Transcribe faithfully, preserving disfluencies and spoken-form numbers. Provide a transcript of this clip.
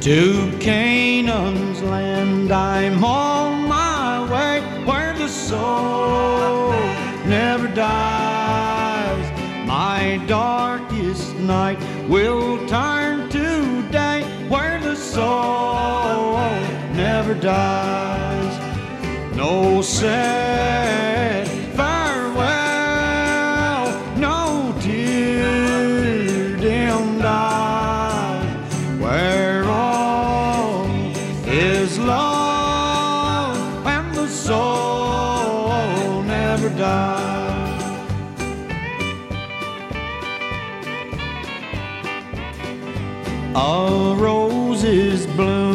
To Canaan's land I'm on my way, where the soul never dies. My darkest night will turn to day, where the soul never dies. No sad farewell, no tear-dimmed eyes, where all is love and the soul never dies. A rose is bloom